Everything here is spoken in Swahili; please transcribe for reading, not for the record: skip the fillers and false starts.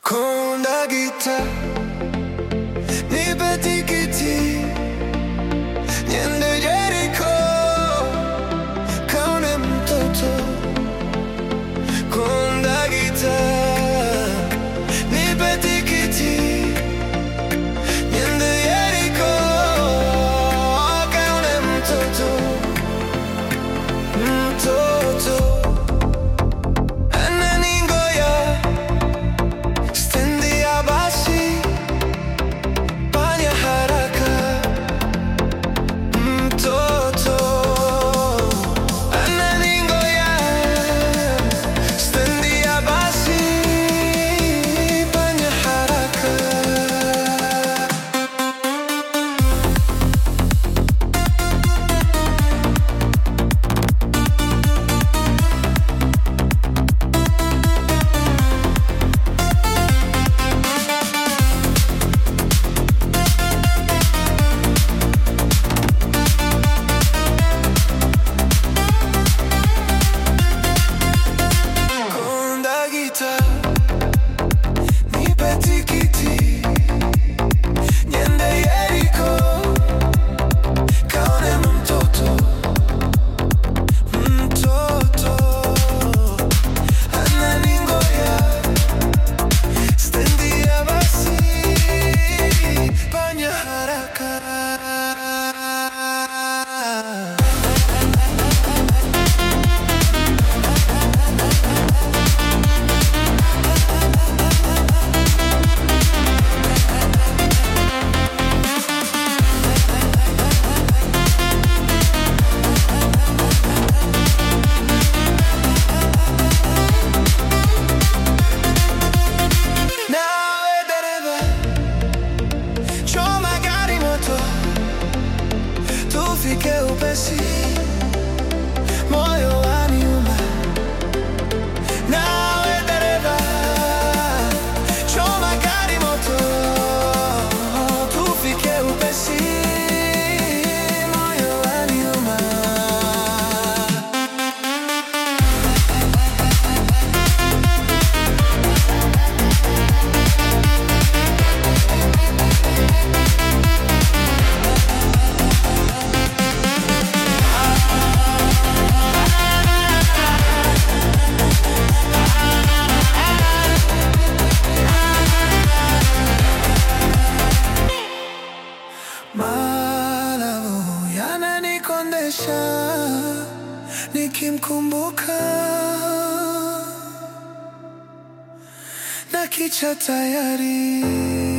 Konda gita, nipe tikiti, niende Jericho, kaone mtoto. Konda gita, nipe tikiti, niende Jericho, kaone mtoto. Mtoto ufike upesi, moyo waniuma. Nawe dereva, choma gari moto, tufike upesi, moyo waniuma. Malavu yananikondesha nikimkumbuka, na kicha tayari.